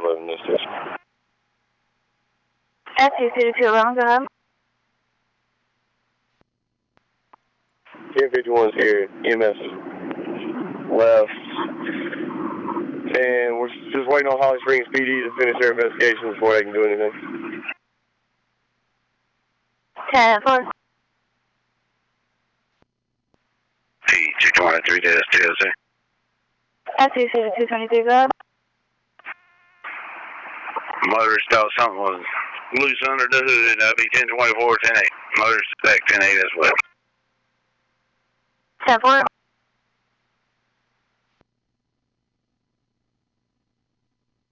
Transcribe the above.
11 this is. SC221, go ahead. 1051's here, EMS left. And we're just waiting on Holly Springs PD to finish their investigation before they can do anything. 10-4. P223 to STLC. SC223, go ahead. Motorist thought something was loose under the hood. That'll be 1024, 10-8. Motorist back 10-8 as well. 10-4.